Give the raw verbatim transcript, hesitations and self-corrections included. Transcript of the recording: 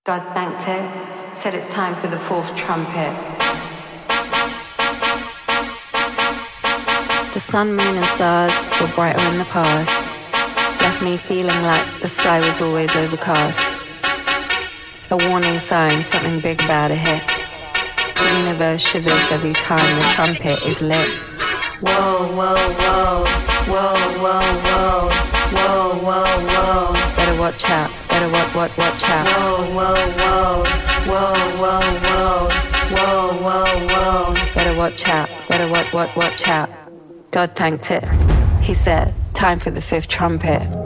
God thanked it, said it's time for the fourth trumpet. The sun, moon and stars were brighter in the past, left me feeling like the sky was always overcast. A warning sign, something big about to hit. The universe shivers every time the trumpet is lit. Whoa, whoa, whoa, whoa, whoa, whoa, whoa, whoa, whoa. Better watch out, better what, what, watch out. Whoa, whoa, whoa, whoa, whoa, whoa, whoa, whoa, whoa. Better watch out, better what, what, watch out. God thanked it. He said, time for the fifth trumpet.